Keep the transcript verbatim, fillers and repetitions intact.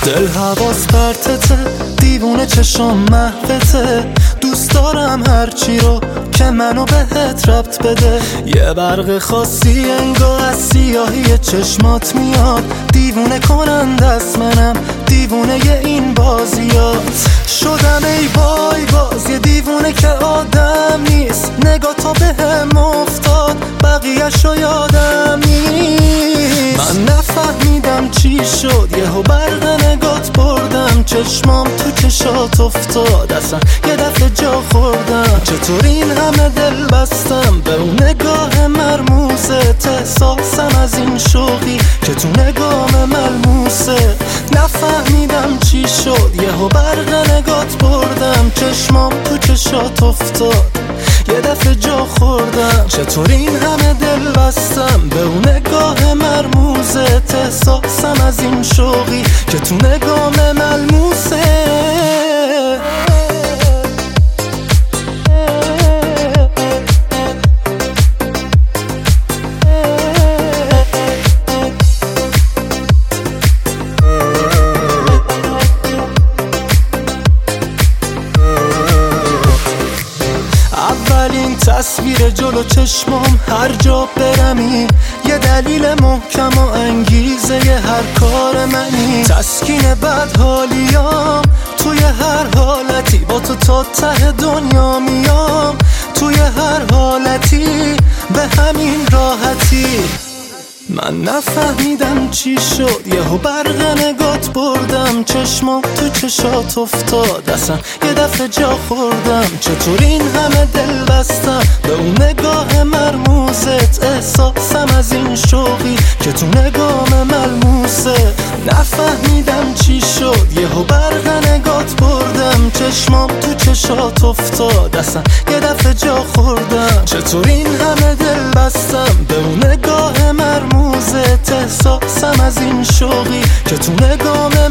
دل حواس پرتته، دیوونه چشم محوته، دوست دارم هرچی رو که منو بهت ربط بده. یه برق خاصی انگار از سیاهی چشمات میاد، دیوونه کنند از منم، دیوونه ی این بازیات. شدم ای وای باز یه دیوونه که آدم نیست، نگاه تا بهم افتاد بقیه‌شو یادم نیست. من نفهمیدم چی شد، یهو برق نگات بردم، چشمام تو چشات افتاد، اصلا یه دفعه جا خوردم. چطور این همه دل بستم به اون نگاه مرموزت، احساسم از این شوقی که تو نگام ملموسه. نفهمیدم چی شد، یهو برق نگات بردم، چشمام تو چشات افتاد، یه دفعه جا خوردم. چطور این همه دل بستم به اون نگاه مرموزت، احساسم از این شوقی که تو نگام ملموسه. اولین تصویر جلو چشمم، هر جا برمی یه دلیل محکم و انگیزه ی هر کار منی. تسکین بدحالیام توی هر حالتی، با تو تا ته دنیا میام، توی هر حالتی به همین راحتی. من نفهمیدم چی شد، یهو برق نگات بردم، چشمام تو چشات افتاد، اصلا یه دفعه جا خوردم. چطور این همه دل بستم به اون نگاه مرموزت، احساسم از این شوقی که تو نگام ملموسه. نفهمیدم چی شد، یهو برق نگات بردم، چشمام تو چشات افتاد، اصلا یه دفعه جا خوردم. چطور این همه دل بستم به اون نگاه مرموزت، احساسم از این شوقی که تو نگام